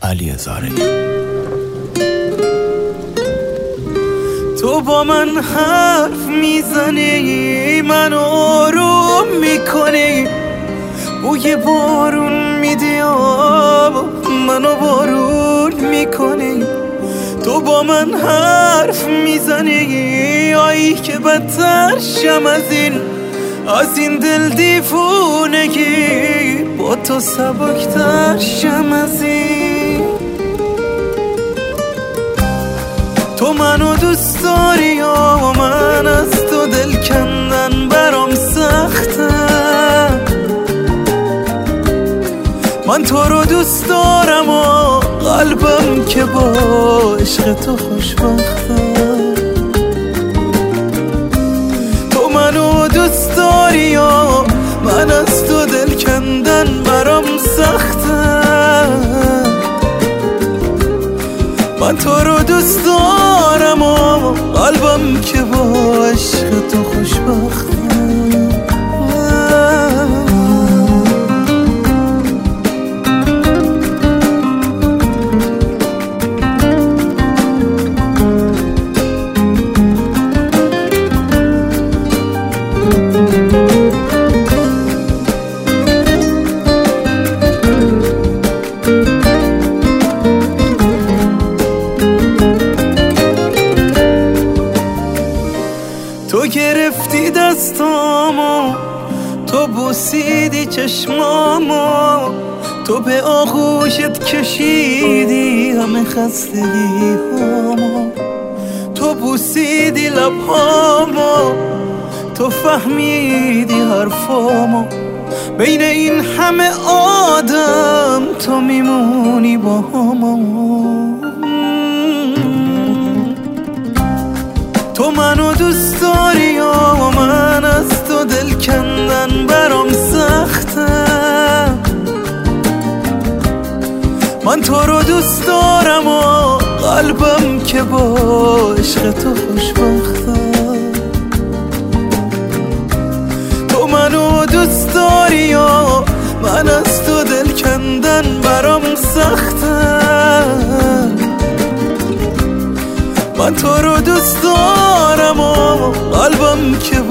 علی زارعی. تو با من حرف میزنی، منو آروم میکنی، بوی بارون میدی منو بارون میکنی. تو با من حرف میزنی، آیی که بدتر شم از این دل دیوونگی، با تو سبکتر شم از این. تو منو دوست داری یا من از تو دل کندن برام سخته. من تو رو دوست دارم و قلبم که با عشق تو خوشبخته. تو منو دوست داری یا من از تو دل کندن برام سخته. من تو رو دوست دارم و قلبم که با عشق تو خوشبخته. تو گرفتی دستامو، تو بوسیدی چشمامو، تو به آغوشت کشیدی همه خستگی هامو. تو بوسیدی لبهامو، تو فهمیدی حرفامو، بین این همه آدم تو میمونی با همو. تو منو دوست داری یا من از تو دل کندن برام سخته. من تو رو دوست دارم و قلبم که با عشق تو خوشبخته. تو منو دوست داری یا من از تو دل کندن برام سخته. من تو رو دوست دارم و قلبم که